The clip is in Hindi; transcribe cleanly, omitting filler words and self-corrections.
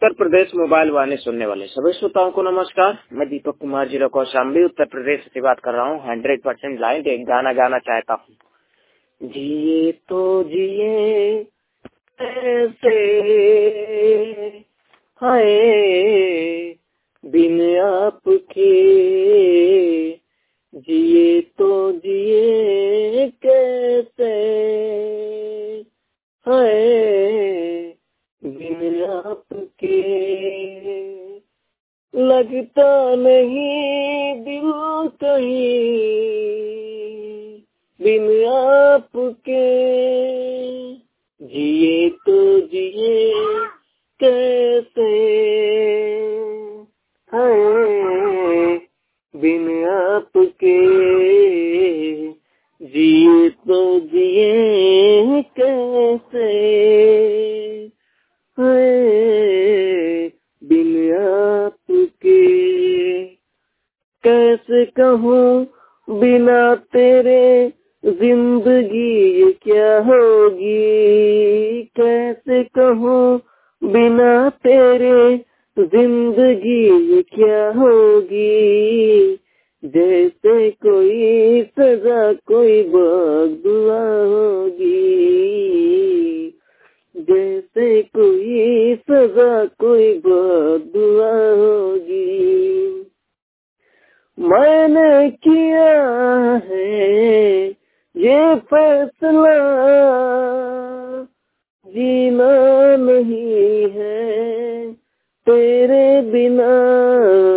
उत्तर प्रदेश मोबाइल वाणी सुनने वाले सभी श्रोताओं को नमस्कार। मैं दीपक कुमार जिला कौशाम्बी उत्तर प्रदेश से बात कर रहा हूँ। 100% लाइव एक गाना गाना चाहता हूँ। जिए तो जिए ऐसे हाय बिन आपके, जिए तो जिए कैसे हाय बिन आपके, लगता नहीं दिल कहीं बिन आपके, जिए तो जिए कैसे हाय बिन आपके, जिए तो जिए कैसे हाय बिन आपके। कैसे कहूँ बिना तेरे जिंदगी ये क्या होगी, कैसे कहूँ बिना तेरे जिंदगी ये क्या होगी, जैसे कोई सजा कोई बदुआ होगी, जैसे कोई सजा कोई बदुआ होगी। मैंने किया है ये फैसला, जीना नहीं है तेरे बिना,